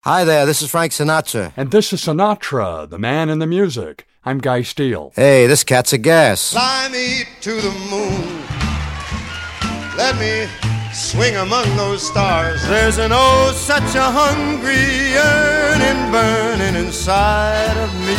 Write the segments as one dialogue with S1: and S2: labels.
S1: Hi there, this is Frank Sinatra.
S2: And this is Sinatra, the man in the music. I'm Guy Steele.
S1: Hey, this cat's a gas.
S3: Fly me to the moon. Let me swing among those stars. There's an oh, such a hungry yearning burning inside of me.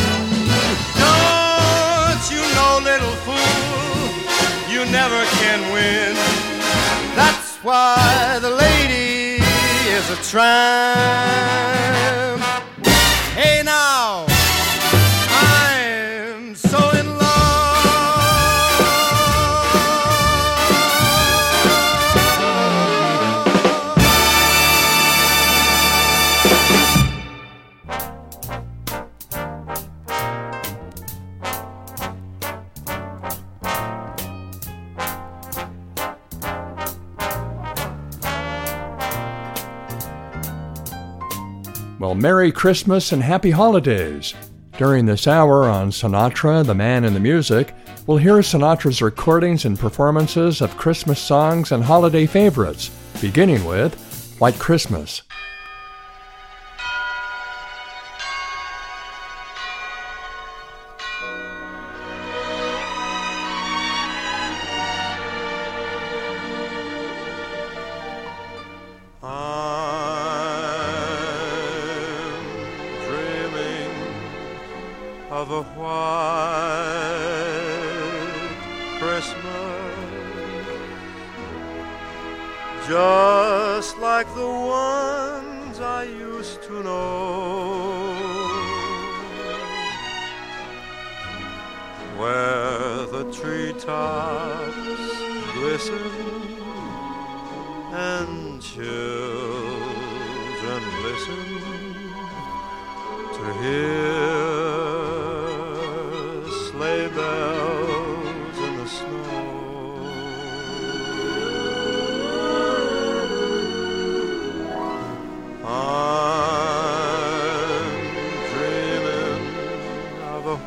S3: Don't you know, little fool, you never can win. That's why the lady is a tramp. Hey now, I'm so in love.
S2: Well, Merry Christmas and Happy Holidays. During this hour on Sinatra, the Man in the Music, we'll hear Sinatra's recordings and performances of Christmas songs and holiday favorites, beginning with White Christmas.
S3: Of a white Christmas, just like the ones I used to know, where the treetops glisten and children listen to hear sleigh bells in the snow. I'm dreaming of a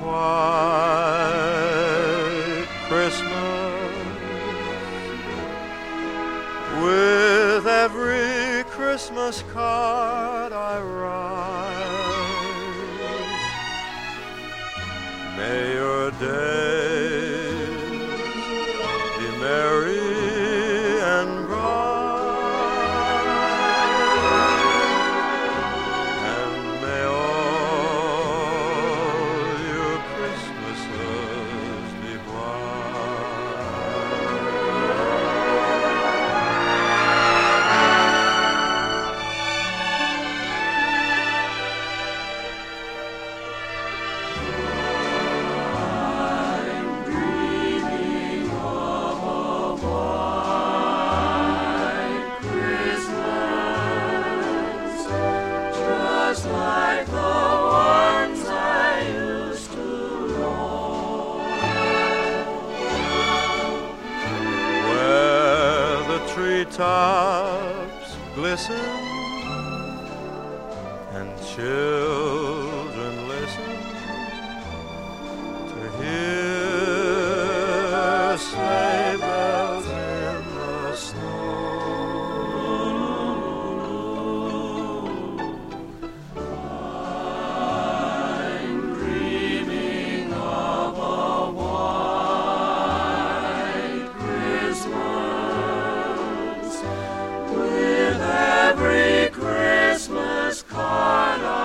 S3: white Christmas, with every Christmas card I write. May your days be merry and bright, and may all your Christmases be tops glisten and children listen to hear sleigh bells in the snow. I'm dreaming of a white Christmas, with every Christmas card I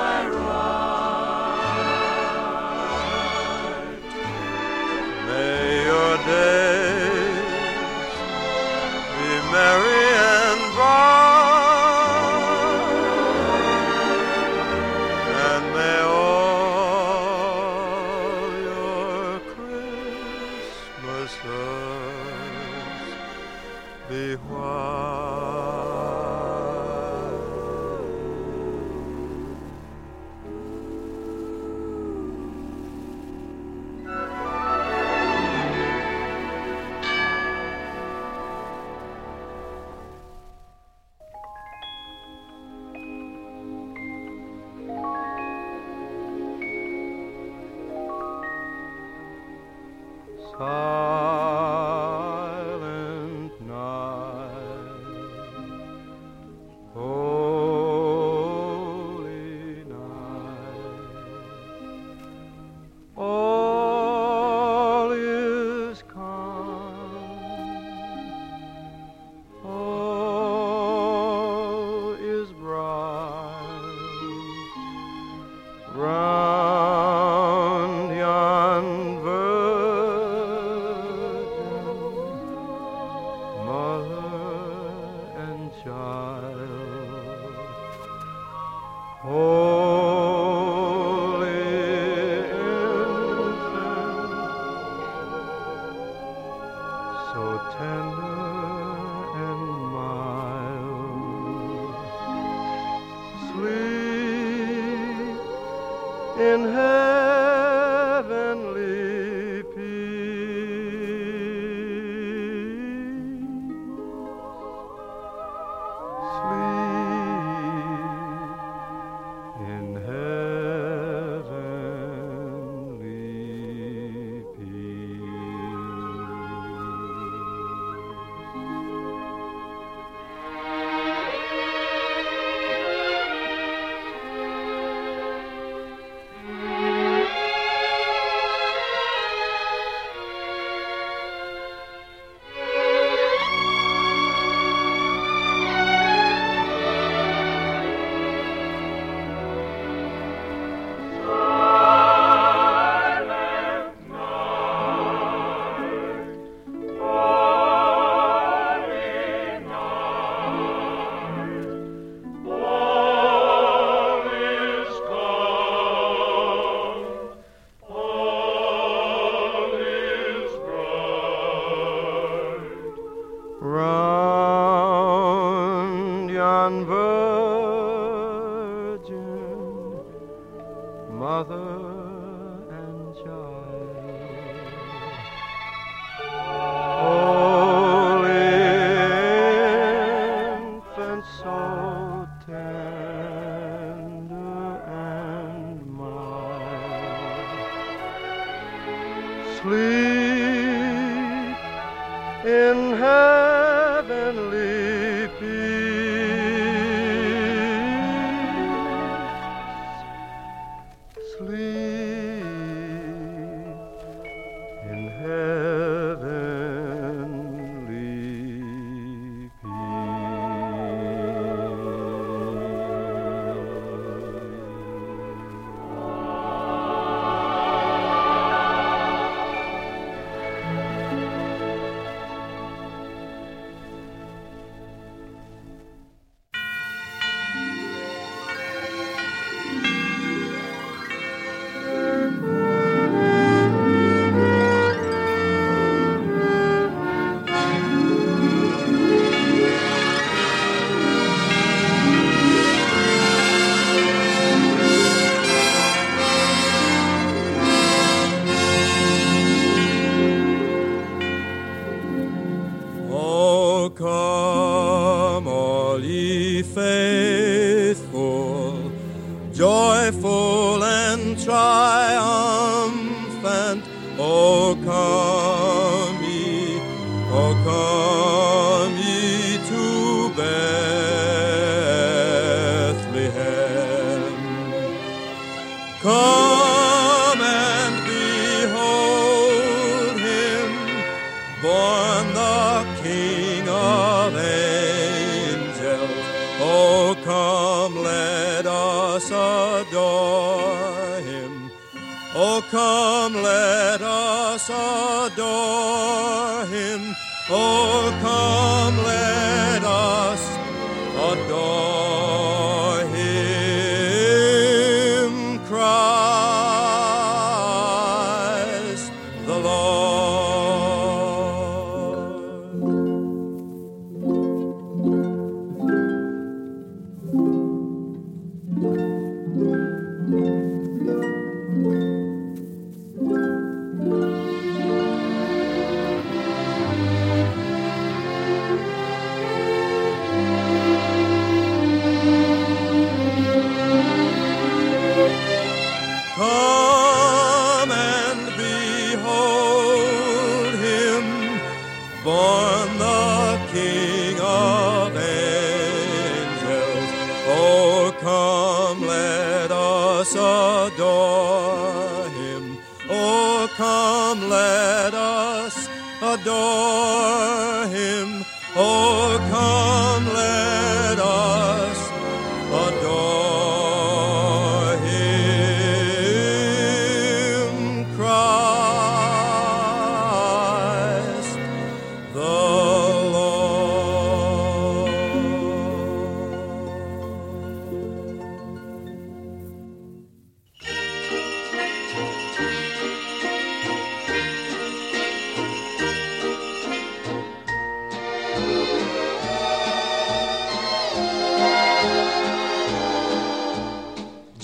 S3: write. May your days be merry and bright, and may all your Christmases be white. Silent night, holy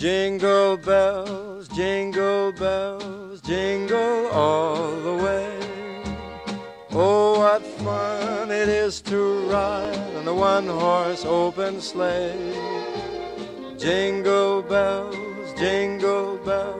S3: Jingle bells, jingle all the way. Oh, what fun it is to ride on a one-horse open sleigh. Jingle bells, jingle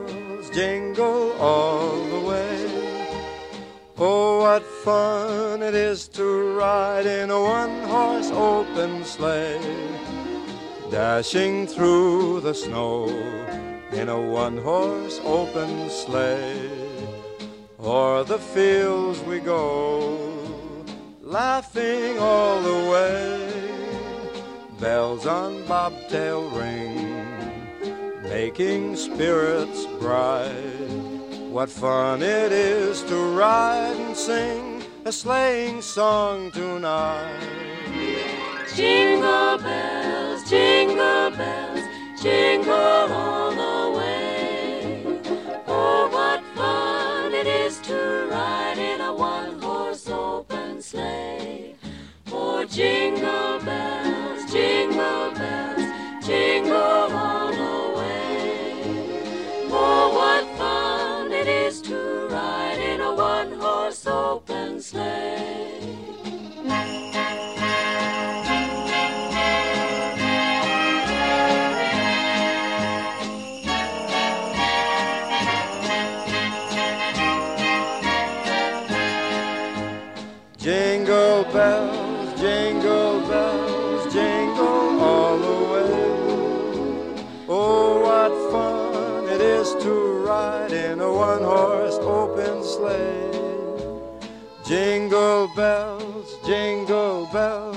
S3: all the way. Oh, what fun it is to ride in a one-horse open sleigh. Dashing through the snow in a one-horse open sleigh. O'er the fields we go, laughing all the way. Bells on bobtail ring, making spirits bright. What fun it is to ride and sing a sleighing song tonight.
S4: Jingle bells, jingle all the way. Oh, what fun it is to ride in a one-horse open sleigh. Oh, jingle bells, jingle all the way. Oh, what fun it is to ride in a one-horse open sleigh.
S3: Jingle bells, jingle all the way. Oh, what fun it is to ride in a one-horse open sleigh. Jingle bells, jingle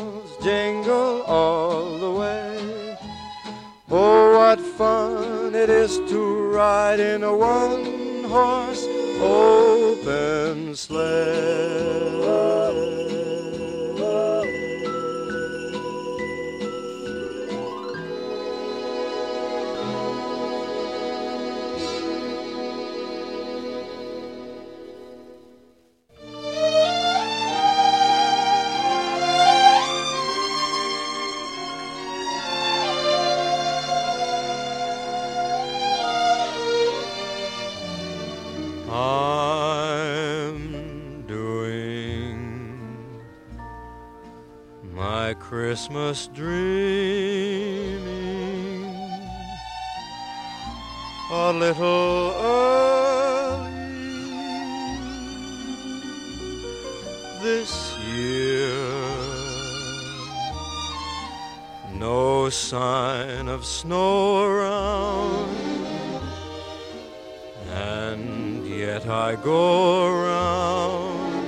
S3: all the way. Oh, what fun it is to ride in a one-horse open sleigh. I'm doing my Christmas dreaming a little early this year. No sign of snow around, and yet I go around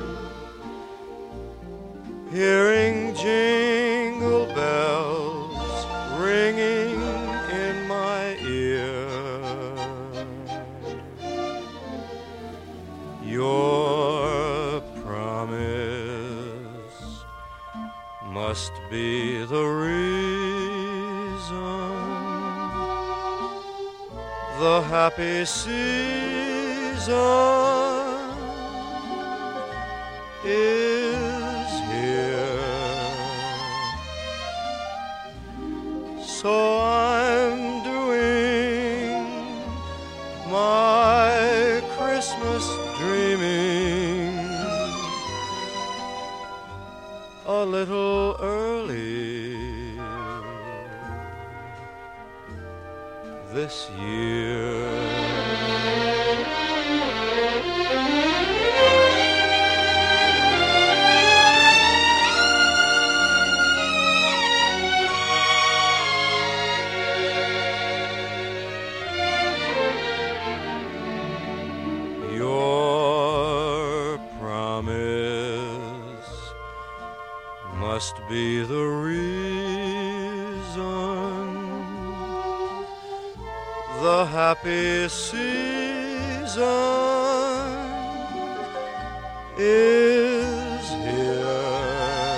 S3: hearing jingle bells ringing in my ear. Your promise must be the reason the happy season is here. So I'm doing my Christmas dreaming a little early this year. Your promise must be the reason the happy season is here.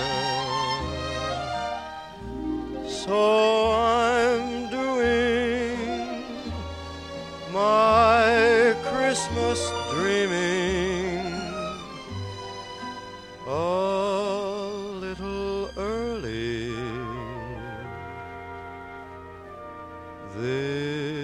S3: So I'm doing my Christmas dreaming a little early this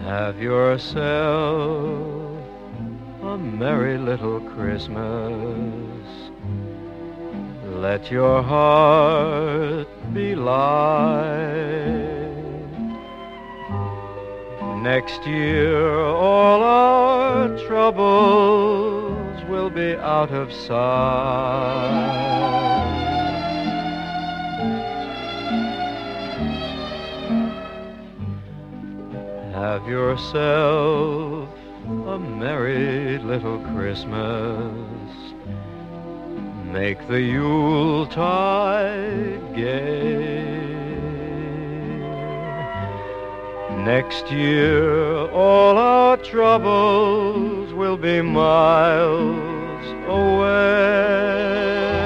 S5: Have yourself a merry little Christmas. Let your heart be light. Next year all our troubles will be out of sight. Have yourself a merry little Christmas. Make the Yuletide gay. Next year all our troubles will be miles away.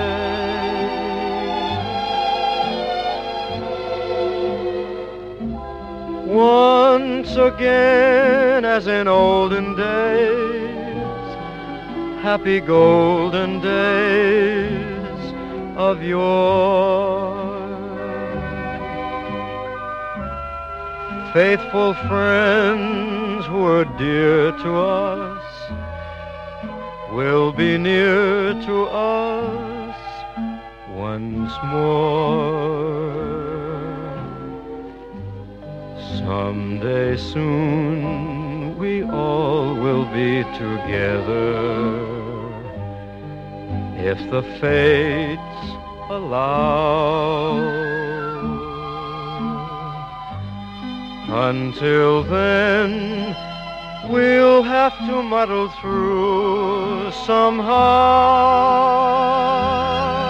S5: Once again, as in olden days, happy golden days of yore. Faithful friends who were dear to us will be near to us once more. Someday soon we all will be together, if the fates allow. Until then, we'll have to muddle through somehow.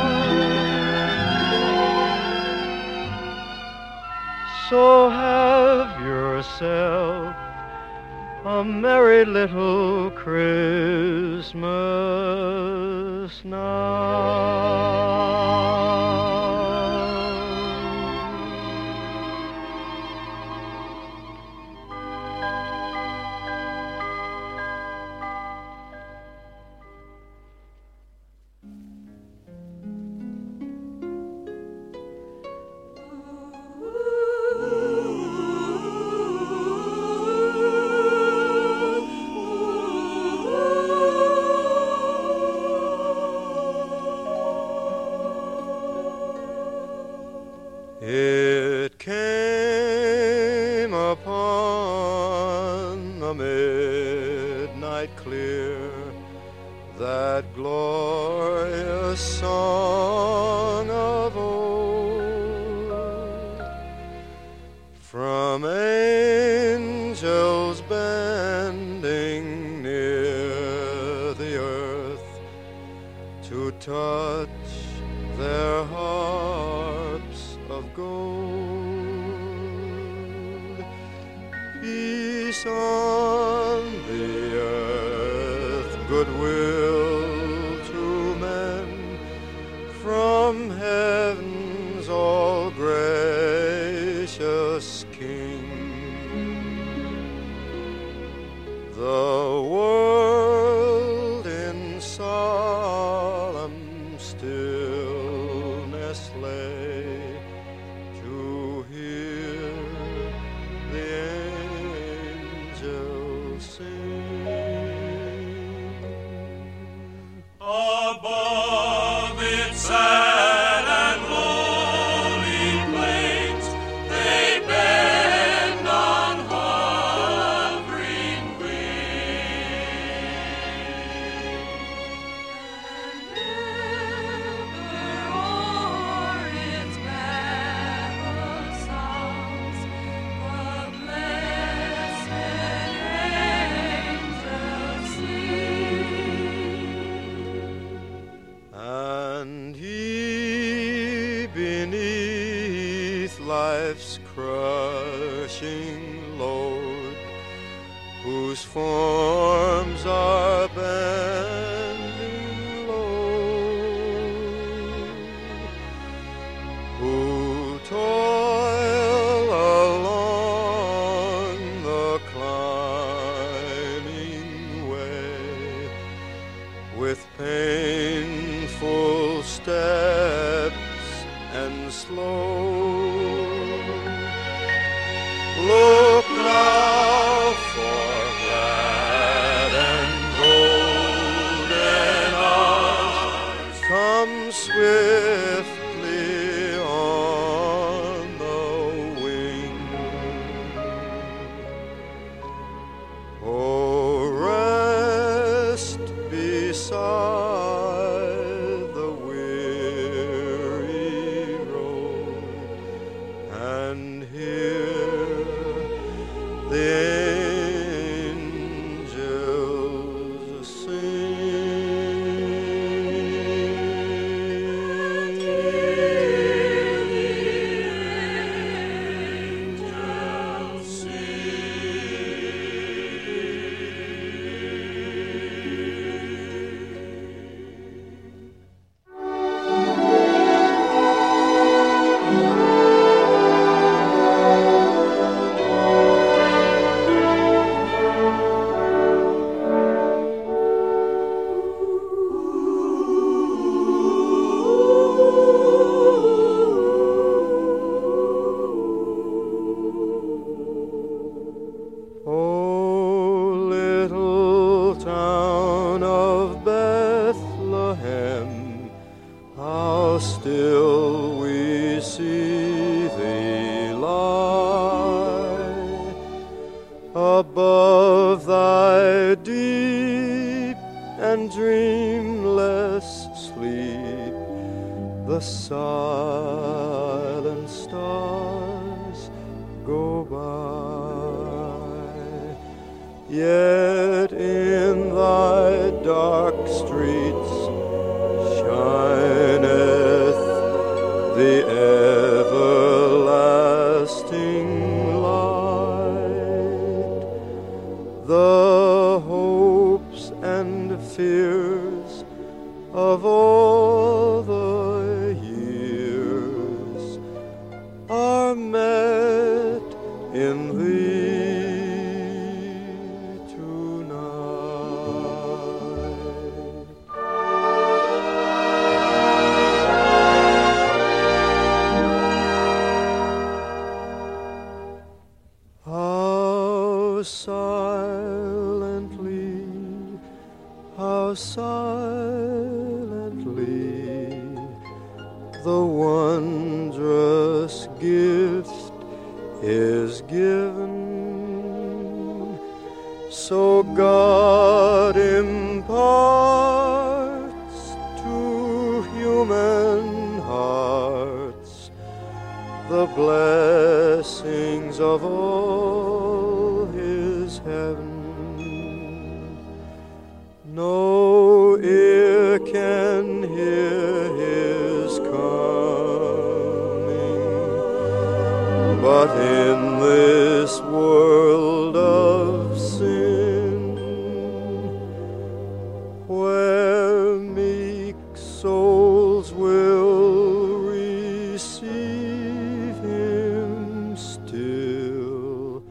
S5: So have yourself a merry little Christmas now.
S3: It came upon the midnight clear, that glorious song of old, from angels bending near the earth to touch their harps of gold. Peace on the earth, goodwill to men, from heaven's all gracious King. The world in solemn stillness lay to hear the angels sing.
S6: Above its sad and lonely plains, they bend on hovering wings. And ever o'er its battle songs, the blessed angels sing.
S3: And he, beneath life's crushing load, whose forms are bending low, who toil along the climbing way, with painful steps and slow. Look now above thy deep and dreamless sleep, the silent stars go by. Yet in thy dark streets shineth the everlasting light. The hopes and fears of all the years are met in thee tonight. How silently the wondrous gift is given. So God imparts to human hearts the blessings of all his heaven. No ear can hear his coming, but in this world of sin, where meek souls will receive him still,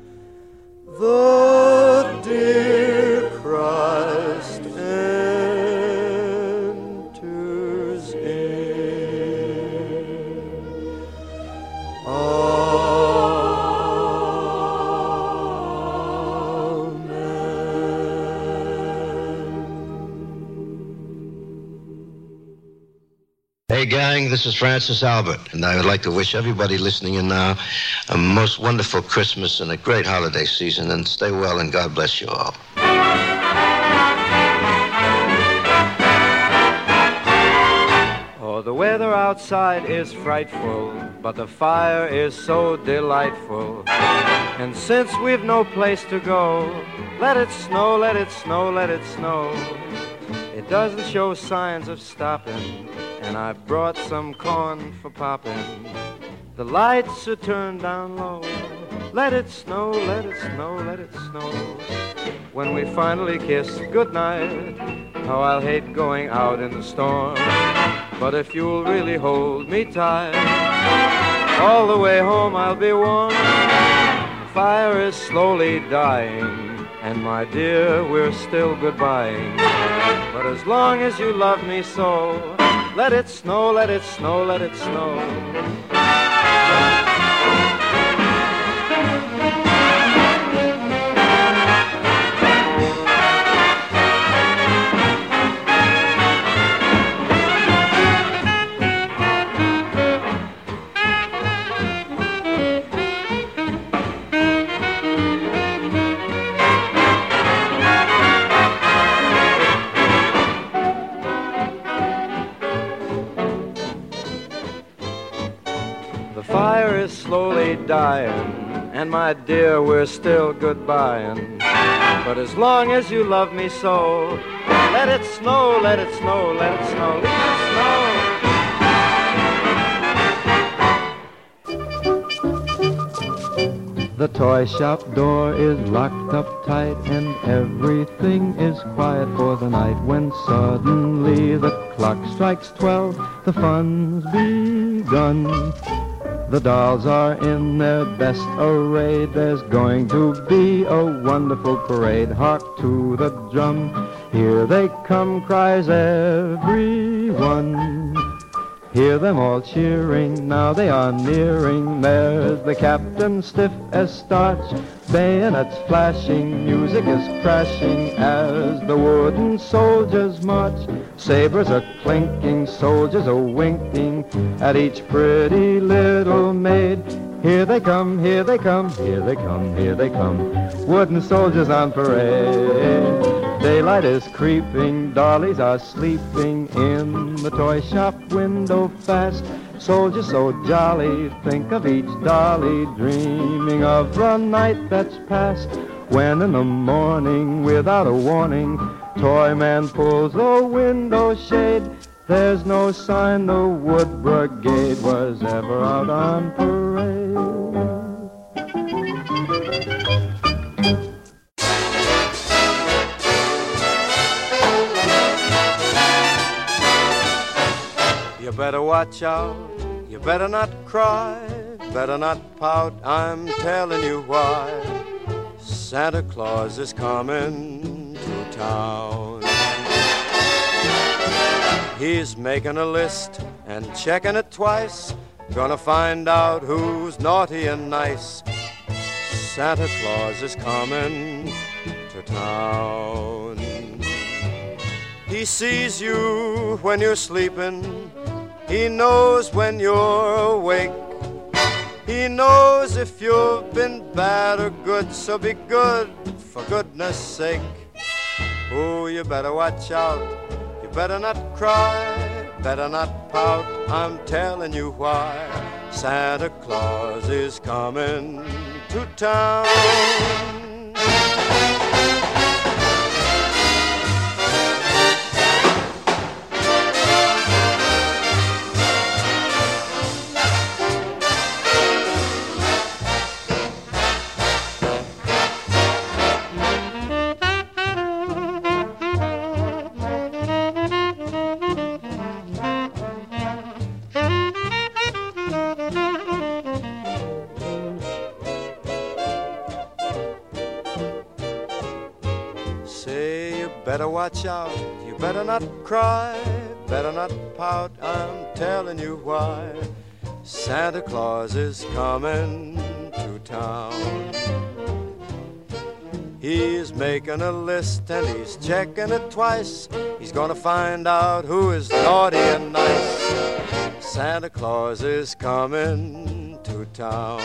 S3: the dear Christ enters in.
S1: Hey gang, this is Francis Albert, and I would like to wish everybody listening in now a most wonderful Christmas and a great holiday season, and stay well and God bless you all.
S5: Oh, the weather outside is frightful, but the fire is so delightful. And since we've no place to go, let it snow, let it snow, let it snow. It doesn't show signs of stopping, and I've brought some corn for popping. The lights are turned down low. Let it snow, let it snow, let it snow. When we finally kiss goodnight, how I'll hate going out in the storm. But if you'll really hold me tight, all the way home I'll be warm. The fire is slowly dying, and my dear, we're still goodbying. But as long as you love me so, let it snow, let it snow, let it snow. The fire is slowly dying, and my dear, we're still goodbying. But as long as you love me so, let it snow, let it snow, let it snow, let it snow. The toy shop door is locked up tight, and everything is quiet for the night. When suddenly the clock strikes 12, the fun's begun. The dolls are in their best array. There's going to be a wonderful parade. Hark to the drum, here they come, cries everyone. Hear them all cheering, now they are nearing. There's the captain stiff as starch, bayonets flashing, music is crashing as the wooden soldiers march. Sabers are clinking, soldiers are winking at each pretty little maid. Here they come, here they come, here they come, here they come. Wooden soldiers on parade. Daylight is creeping, dollies are sleeping in the toy shop window fast. Soldiers so jolly, think of each dolly, dreaming of the night that's past. When in the morning, without a warning, toy man pulls the window shade. There's no sign the Wood Brigade was ever out on parade.
S3: You better watch out, you better not cry, better not pout, I'm telling you why. Santa Claus is coming to town. He's making a list and checking it twice, gonna find out who's naughty and nice. Santa Claus is coming to town. He sees you when you're sleeping, he knows when you're awake. He knows if you've been bad or good, so be good for goodness sake. Oh, you better watch out, you better not cry, better not pout, I'm telling you why. Santa Claus is coming to town. Better watch out, you better not cry, better not pout, I'm telling you why. Santa Claus is coming to town. He's making a list and he's checking it twice. He's gonna find out who is naughty and nice. Santa Claus is coming to town.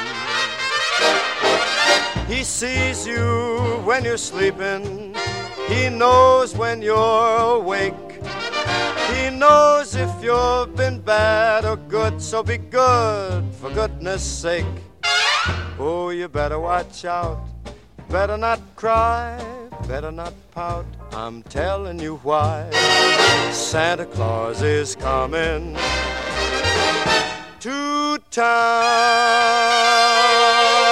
S3: He sees you when you're sleeping, he knows when you're awake. He knows if you've been bad or good, so be good for goodness sake. Oh, you better watch out, better not cry, better not pout, I'm telling you why. Santa Claus is coming to town.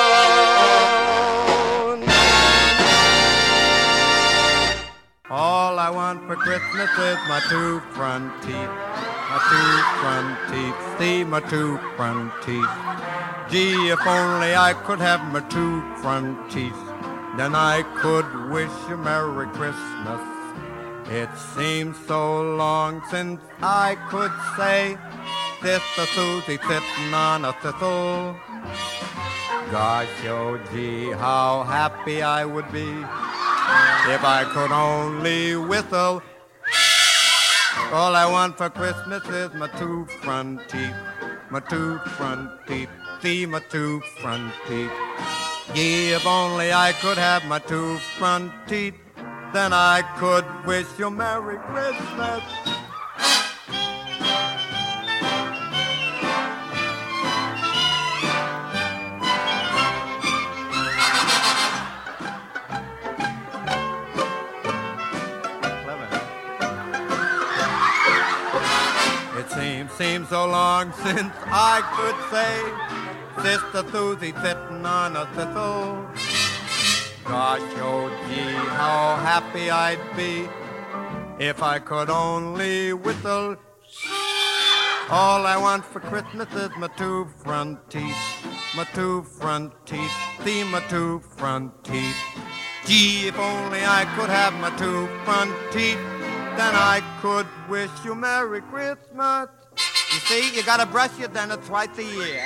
S3: All I want for Christmas is my two front teeth. My two front teeth, see my two front teeth. Gee, if only I could have my two front teeth, then I could wish you Merry Christmas. It seems so long since I could say, Sister Susie sitting on a thistle. Gosh, oh gee, how happy I would be if I could only whistle. All I want for Christmas is my two front teeth. My two front teeth, see my two front teeth. Yeah, if only I could have my two front teeth, then I could wish you Merry Christmas. Seems so long since I could say, Sister Susie sitting on a thistle. Gosh, oh gee, how happy I'd be if I could only whistle. All I want for Christmas is my two front teeth. My two front teeth, see my two front teeth. Gee, if only I could have my two front teeth, then I could wish you Merry Christmas. You see, you gotta brush your teeth twice a year.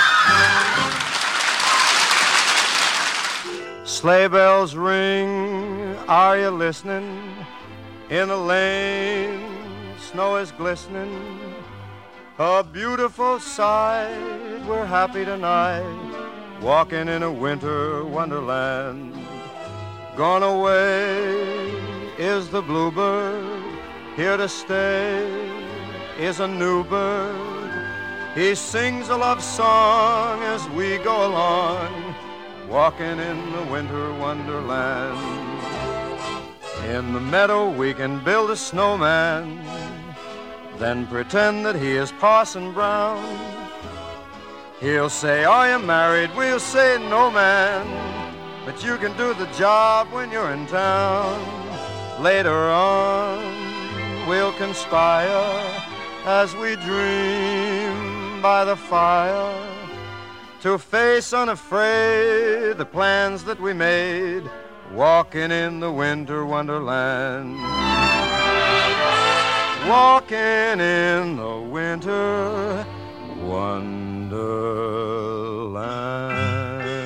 S3: Sleigh bells ring, are you listening? In a lane, snow is glistening. A beautiful sight, we're happy tonight, walking in a winter wonderland. Gone away is the bluebird, here to stay is a new bird. He sings a love song as we go along, walking in the winter wonderland. In the meadow we can build a snowman, then pretend that he is Parson Brown. He'll say, are you married? We'll say, no, man, but you can do the job when you're in town. Later on, we'll conspire as we dream by the fire to face unafraid the plans that we made, walking in the winter wonderland. Walking in the winter wonderland.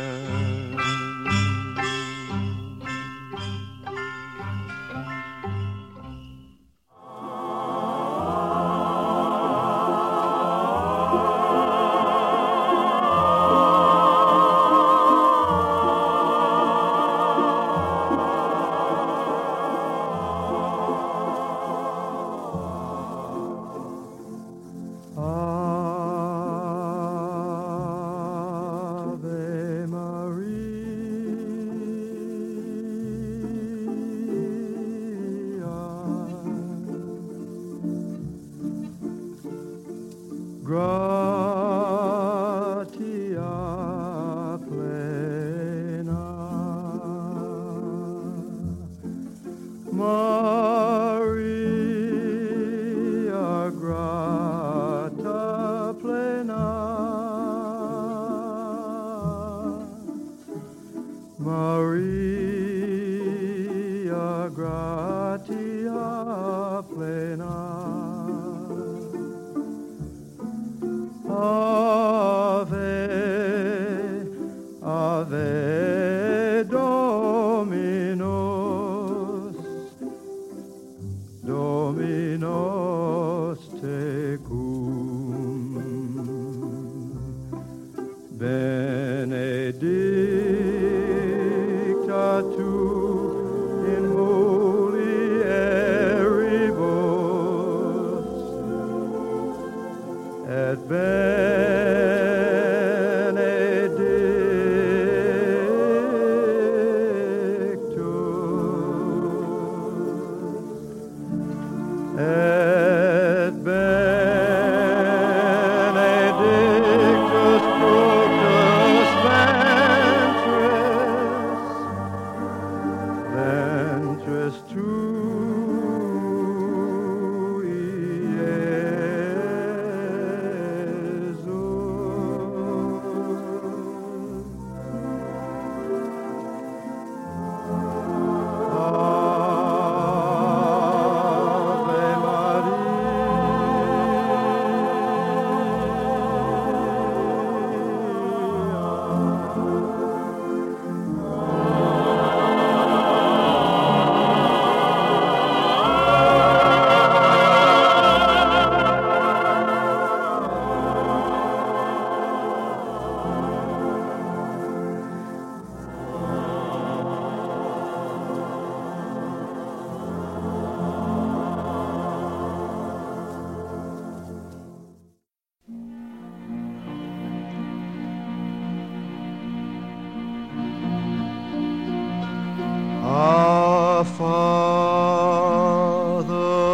S3: Our Father,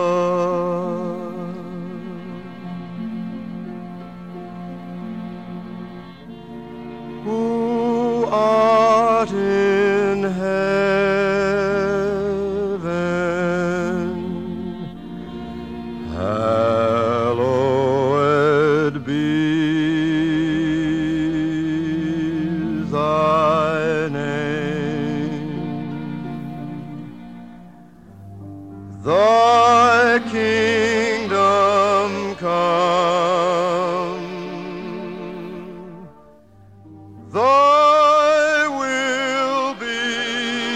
S3: who art in heaven, hallowed be thy name. Thy kingdom come, thy will be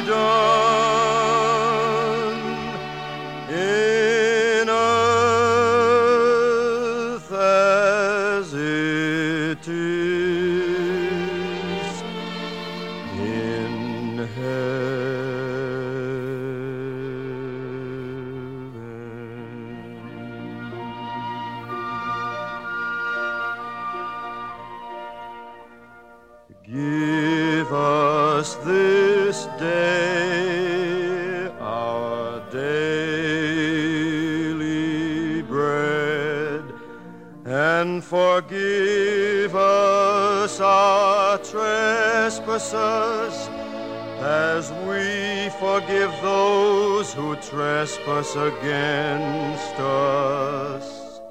S3: done in earth forgive us our trespasses, as we forgive those who trespass against us.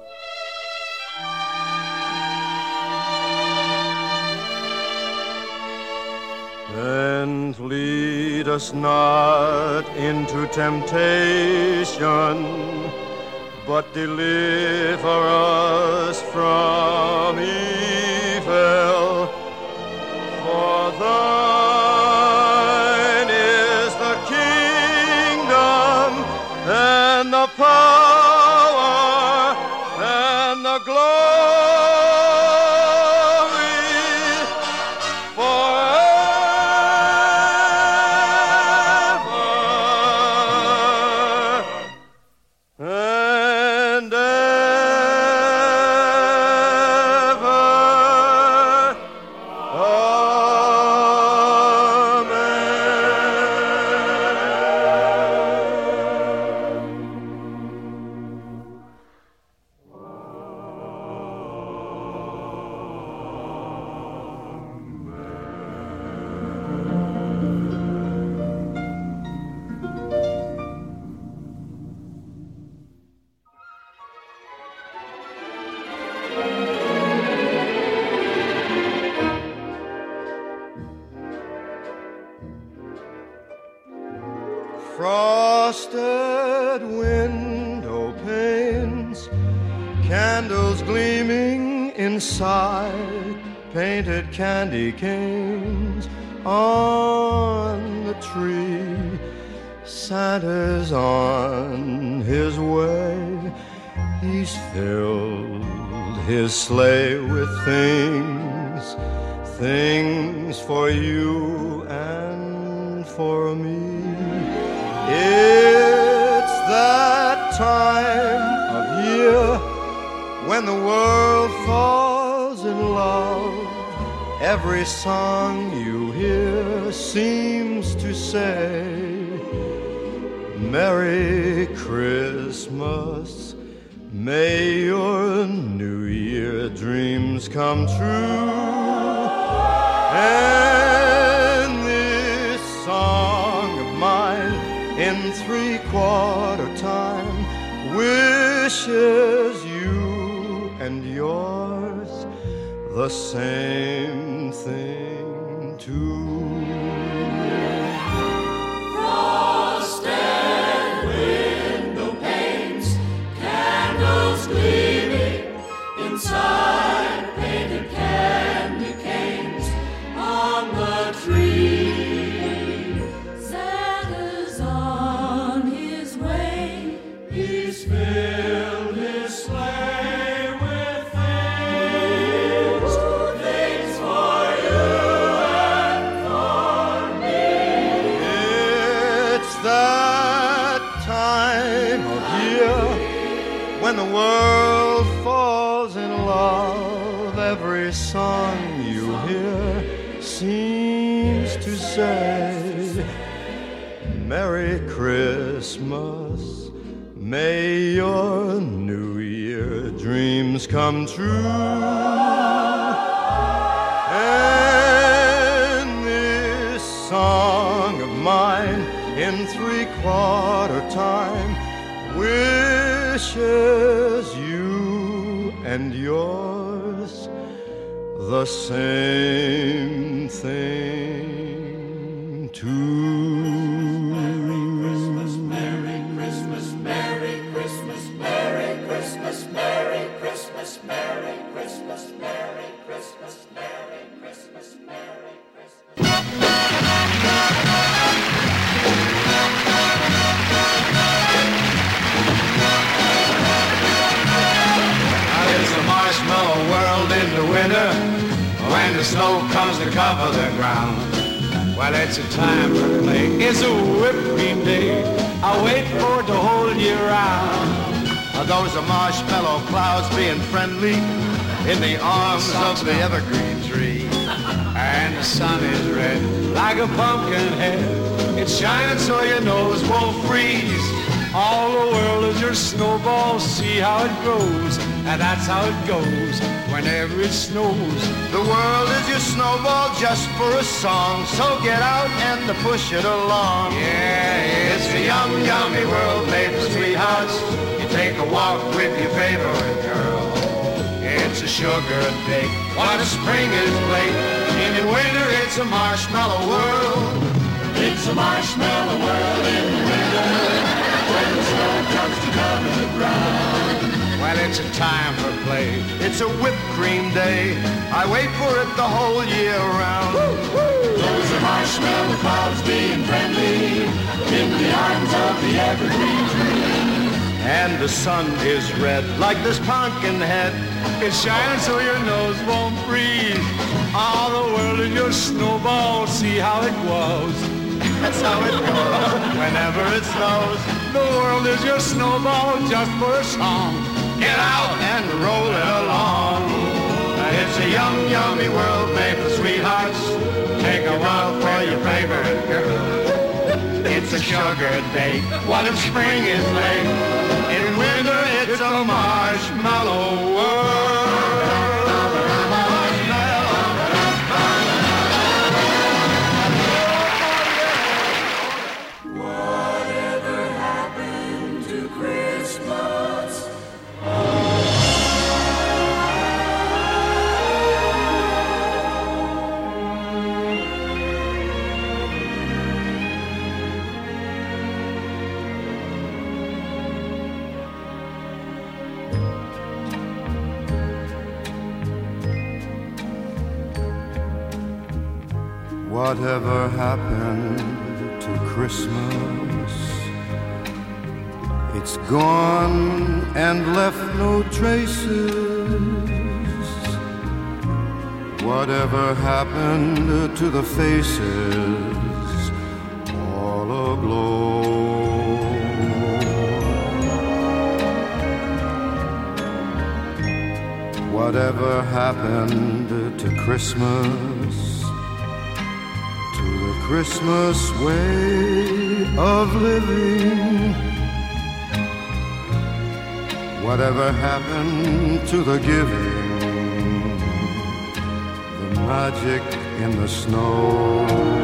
S3: And lead us not into temptation, but deliver us from evil. For thine is the kingdom and the power and the glory forever and ever. Frosted window panes, candles gleaming inside, painted candy canes on the tree. Santa's on his way, he's filled his sleigh with things, things for you and for me. It's that time of year when the world falls in love. Every song you hear seems to say, Merry Christmas, may your New Year dreams come true. And this song of mine in three-quarter time wishes you and yours the same thing too.
S4: Frosted window panes, candles gleaming inside, painted candy canes on the tree. Santa's on his way, he's filled his sleigh with things, things for you and for me.
S3: It's that time of year when the world falls in love. Every song you hear seems to say, Merry Christmas, may your New Year dreams come true. And this song of mine in three-quarter time wishes you and yours the same thing too.
S4: Merry Christmas, Merry Christmas, Merry Christmas, Merry Christmas, Merry Christmas, Merry Christmas, Merry Christmas, Merry Christmas.
S3: It's a marshmallow world in the winter when the snow comes to cover the ground. Well, it's a time to play. It's a whipping day. I wait for it to hold you round. Those are marshmallow clouds being friendly in the arms of the evergreen tree. And the sun is red like a pumpkin head. It's shining so your nose won't freeze. All the world is your snowball. See how it grows.
S7: and that's how it goes whenever it snows.
S3: The world is your snowball just for a song, so get out and push it along.
S7: Yeah, it's a yum, yummy world made for sweethearts. You take a walk with your favorite girl. It's a sugar date, what a spring is late. In winter it's a marshmallow world. It's a marshmallow world in winter, when the snow comes to cover the ground. Well, it's a time for play.
S3: It's a whipped cream day. I wait for it the whole year round.
S7: Those are marshmallow clouds being friendly in the arms of the evergreen tree.
S3: And the sun is red like this pumpkin head.
S7: It's shining so your nose won't freeze. All the world is your snowball, see how it glows.
S3: That's how it goes whenever it snows.
S7: The world is your snowball just for a song.
S3: Get out and roll it along. It's a yum, yummy world made for sweethearts. Take a walk for your favorite girl. It's a sugar date, what if spring is late. In winter it's a marshmallow world.
S6: Whatever happened to Christmas?
S3: Whatever happened to Christmas? It's gone and left no traces. Whatever happened to the faces all aglow? Whatever happened to Christmas? Christmas way of living. Whatever happened to the giving, the magic in the snow?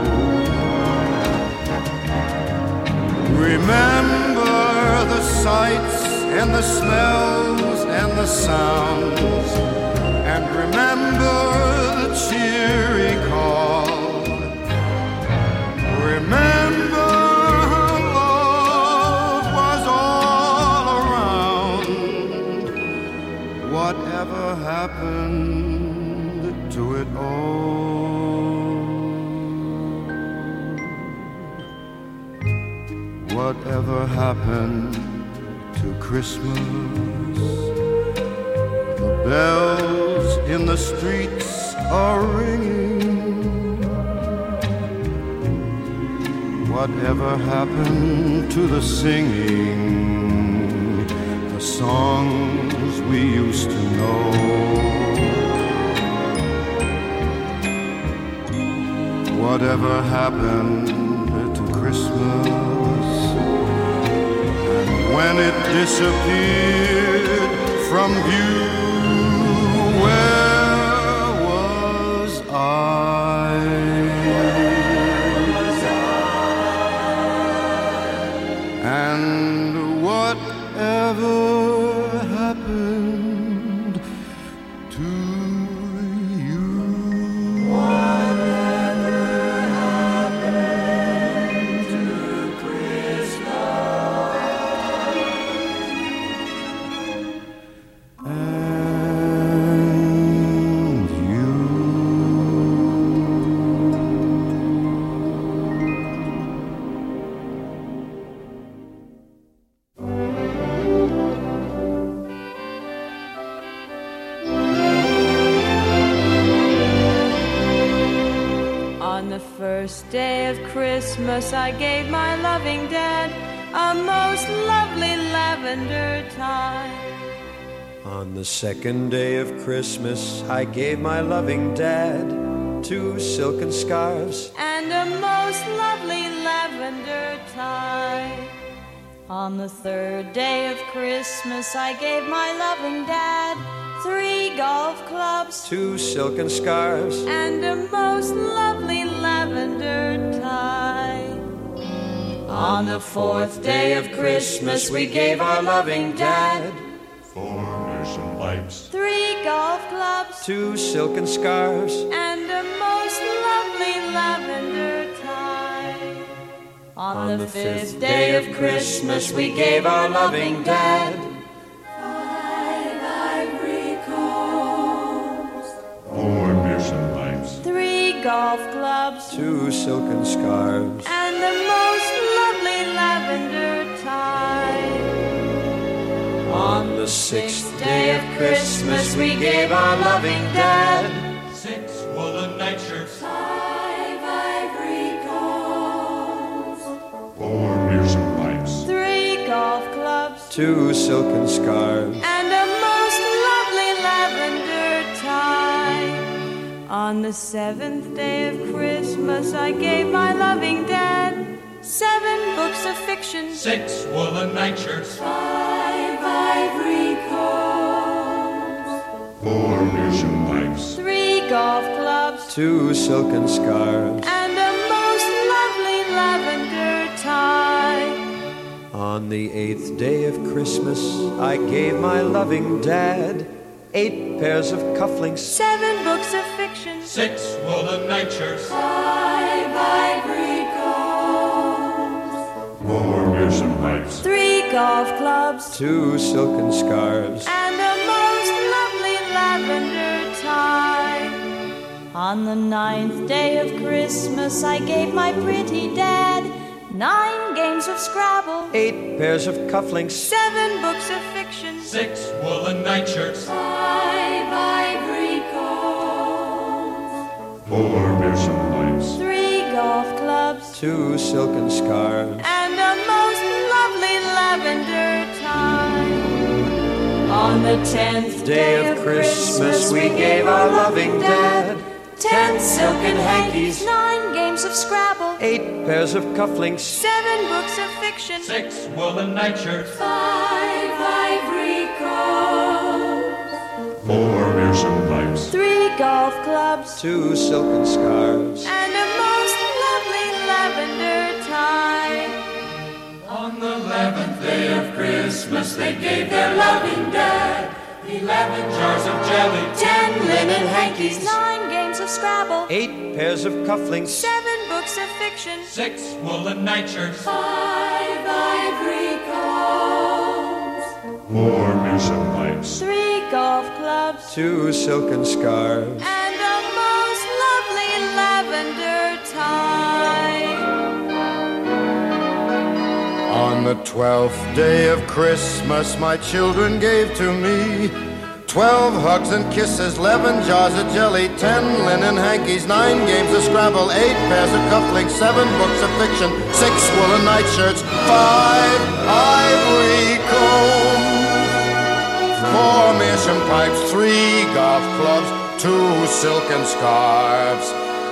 S3: Remember the sights and the smells and the sounds, and remember the cheery call. Remember how love was all around. Whatever happened to it all? Whatever happened to Christmas? The bells in the streets are ringing. Whatever happened to the singing, the songs we used to know? Whatever happened to Christmas? And when it disappeared from view, where was I? And whatever happened to you? Whatever happened to Christmas? And you?
S8: On the first day of Christmas, I gave my loving dad a most lovely lavender tie.
S5: On the second day of Christmas, I gave my loving dad 2 silken scarves
S8: and a most lovely lavender tie. On the third day of Christmas, I gave my loving dad 3 golf clubs,
S5: 2 silken scarves,
S8: and a most lovely lavender tie. On the 4th day of Christmas, we gave our loving dad
S3: 4 mission pipes,
S8: 3 golf clubs,
S5: 2 silken scarves,
S8: and a most lovely lavender tie. On the 5th day of Christmas, we gave our loving dad 5 ivory combs,
S3: 4 mission pipes,
S8: 3 golf clubs,
S5: 2 silken scarves,
S8: and the most lovely lavender tie.
S5: On the 6th day of Christmas, we gave our loving dad
S9: 6 woolen nightshirts,
S8: 5 ivory combs,
S3: 4 mission pipes,
S8: 3 golf clubs,
S5: 2 silken scarves,
S8: and a most lovely lavender tie. On the 7th day of Christmas, I gave my loving dad 7 books of fiction,
S9: 6 woolen nightshirts,
S8: 5 ivory combs,
S3: 4 mission pipes,
S8: 3 golf clubs,
S5: 2 silken scarves.
S8: and a most lovely lavender tie.
S5: On the 8th day of Christmas, I gave my loving dad 8 pairs of cufflinks,
S8: 7 books of fiction,
S9: 6 woolen nightshirts,
S8: 5 ivory combs,
S3: 4 mission pipes,
S8: 3 golf clubs,
S5: 2 silken scarves.
S8: and a most lovely lavender tie. On the 9th day of Christmas, I gave my pretty dad 9 games of Scrabble,
S5: 8 pairs of cufflinks,
S8: 7 books of fiction,
S9: 6 woolen nightshirts,
S8: 5 ivory combs,
S3: 4 mission pipes,
S8: 3 golf clubs,
S5: 2 silken scarves.
S8: and a most lovely lavender tie. On the 10th day of Christmas, we gave our loving dad 10 silken hankies, 9 games of Scrabble,
S5: 8 pairs of cufflinks,
S8: 7 books of fiction,
S9: 6 woolen nightshirts,
S8: 5 ivory combs,
S3: 4 mission pipes,
S8: 3 golf clubs,
S5: 2 silken scarves.
S8: and a most lovely lavender tie.
S9: On the 11th day of Christmas, they gave their loving dad 11 jars of jelly,
S8: 10 linen hankies, 9 games of Scrabble,
S5: 8 pairs of cufflinks,
S8: 7 books of fiction,
S9: 6 woolen nightshirts,
S8: 5 ivory combs,
S3: 4 mission pipes,
S8: 3 golf clubs,
S5: 2 silken scarves.
S8: and a most lovely lavender tie.
S3: On the 12th day of Christmas, my children gave to me 12 hugs and kisses, 11 jars of jelly, 10 linen hankies, 9 games of Scrabble, 8 pairs of cufflinks, 7 books of fiction, 6 woolen nightshirts, 5 ivory combs, 4 mission pipes, 3 golf clubs, 2 silken scarves,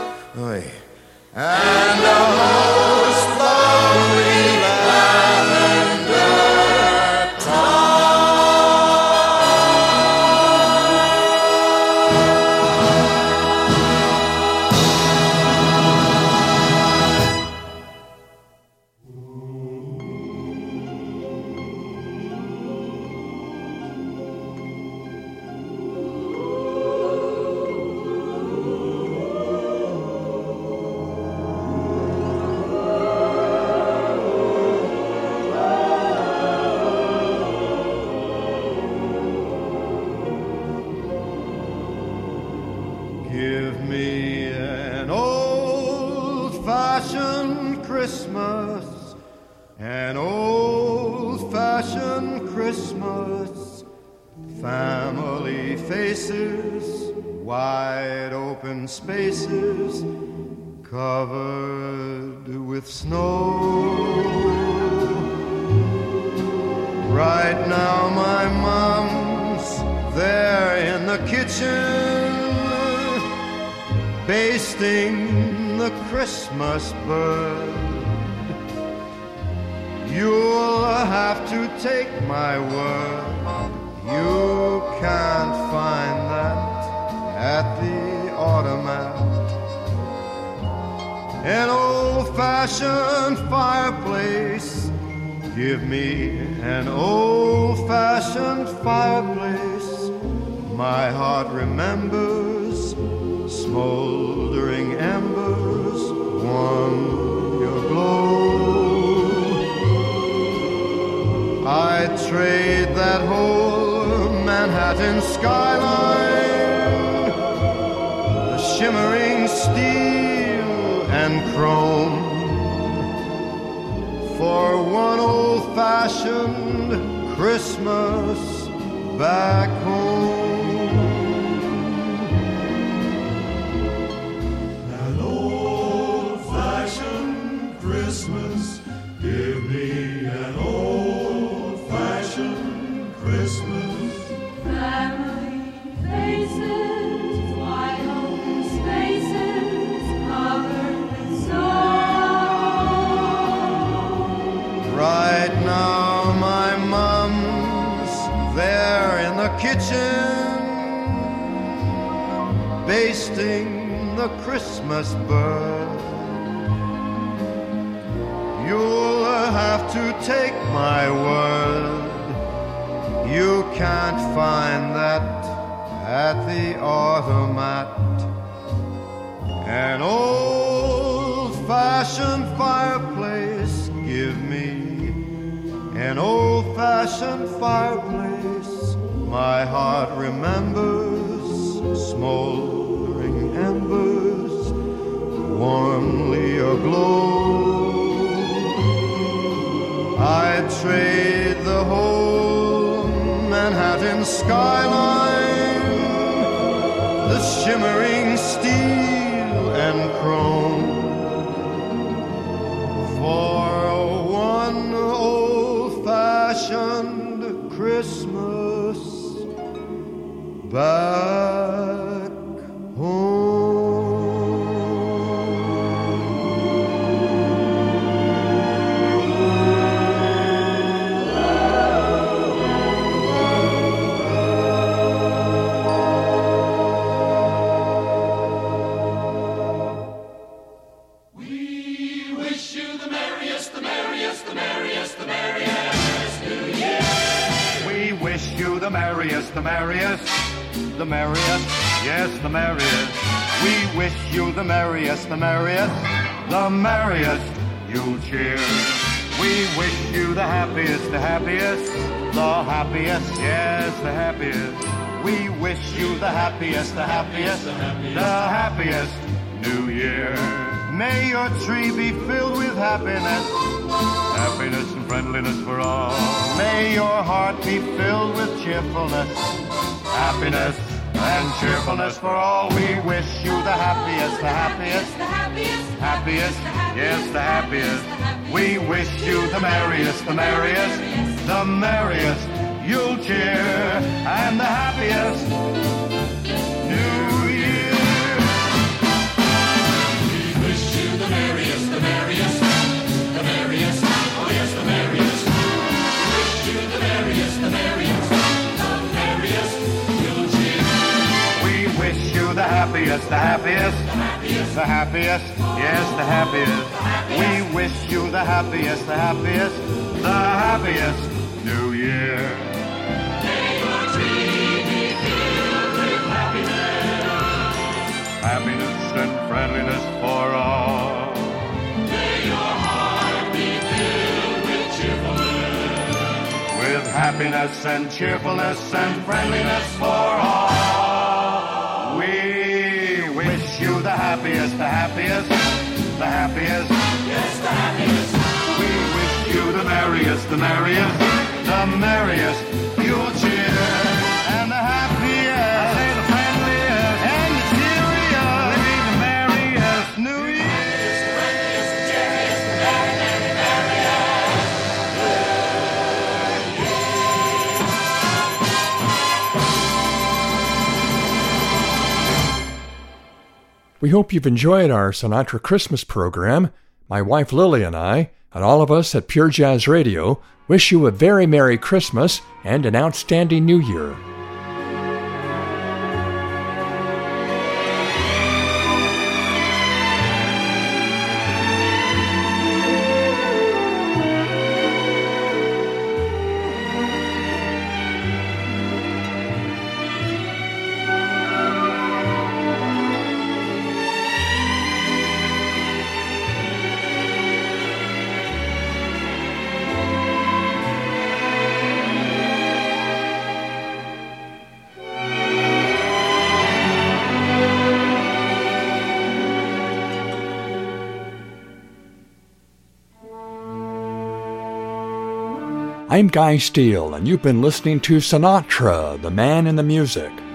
S3: and a most lovely lavender Give me an old-fashioned Christmas, an old-fashioned Christmas, family faces, wide open spaces, covered with snow. Right now my mom's there in the kitchen, basting the Christmas bird. You'll have to take my word. You can't find that at the automat. An old-fashioned fireplace. Give me an old-fashioned fireplace. My heart remembers smoldering embers warm your glow. I'd trade that whole Manhattan skyline, the shimmering steel and chrome, for one old-fashioned Christmas back home.
S9: An old-fashioned Christmas, give me an old-fashioned Christmas.
S8: Family faces, wide open spaces, covered with snow.
S3: Right now my mom's there in the kitchen, basting the Christmas bird. You'll have to take my word. You can't find that at the automat. An old-fashioned fireplace. Give me an old-fashioned fireplace. My heart remembers smoldering embers warmly aglow. I'd trade the whole Manhattan skyline, the shimmering steel and chrome, for one old-fashioned Christmas back home.
S7: The merriest, the merriest, yes, the merriest. We wish you the merriest, the merriest, the merriest. You'll cheer. We wish you the happiest, the happiest, the happiest, yes, the happiest. We wish you the happiest, the happiest, the happiest New Year. May your tree be filled with happiness, happiness and friendliness for all. May your heart be filled with cheerfulness, happiness and cheerfulness for all. We wish you the happiest, the happiest, happiest, yes, the happiest. We wish you the merriest, the merriest, the merriest. You'll cheer and the happiest New Year.
S9: We wish you the merriest, the merriest, the merriest, oh yes, the merriest. We wish you the merriest, the merriest, the merriest. You'll cheer.
S7: We wish you the happiest, the happiest, the happiest, yes, the happiest. We wish you the happiest, the happiest, the happiest New Year.
S9: May your tree be filled with happiness,
S7: Happiness and friendliness for all.
S9: may your heart be filled with cheerfulness,
S7: With happiness and cheerfulness and friendliness for all. We wish you the happiest, the happiest, the happiest,
S9: yes, the happiest.
S7: we wish you the merriest, the merriest, the merriest. You'll cheer and the happiest, I say the friendliest, and the cheeriest, maybe the merriest New Year.
S2: We hope you've enjoyed our Sinatra Christmas program. My wife Lily and I And all of us at Pure Jazz Radio wish you a very Merry Christmas and an outstanding New Year. I'm Guy Steele, and you've been listening to Sinatra, the Man in the Music.